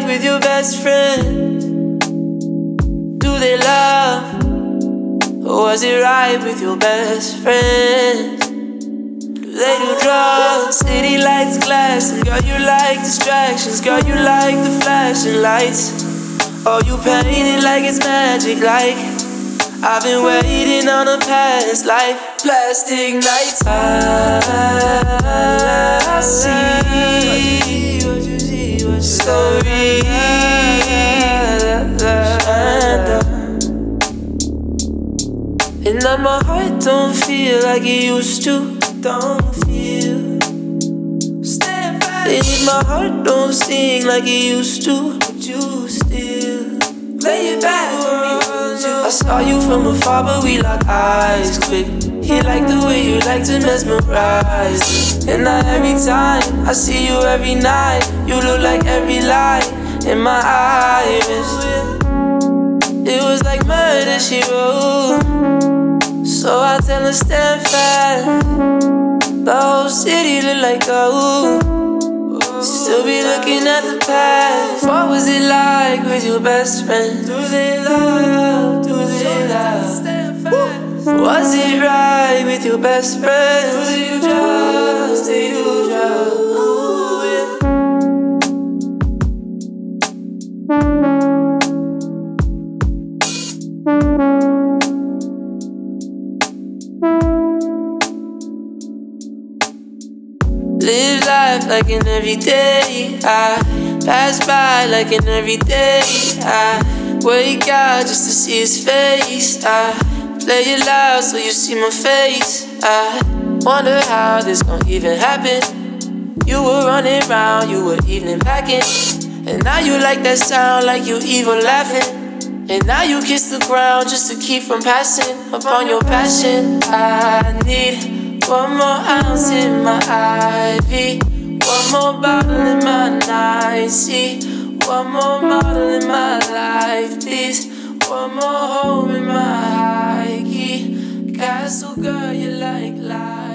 like with your best friend? Do they love? Or was it right with your best friend? Do they do drugs? City lights glassing. Girl, you like distractions. Girl, you like the flashing lights. Oh, you paint it like it's magic. Like I've been waiting on a past life. Plastic nights. I see story. And now my heart don't feel like it used to. Don't feel. And my heart don't sing like it used to. But you still play it back for me. I saw you from afar, but we locked eyes quick. He liked the way you like to mesmerize. And now every time I see you every night, you look like every light in my iris. It was like murder, she wrote. So I tell her stand fast. The whole city look like gold. Still be looking at the past. What was it like with your best friend? Do they love? Do they love? Was it right with your best friend? Do they do drugs? They do drugs. Ooh, yeah. Live life like an everyday. I pass by like an everyday. I wake up just to see his face. I play it loud so you see my face. I wonder how this gon' even happen. You were running around, you were evening packing. And now you like that sound like you evil laughing. And now you kiss the ground just to keep from passing upon your passion. I need one more ounce in my IV, one more bottle in my night. See, one more model in my life, please. One more home in my high key castle, girl, you like life.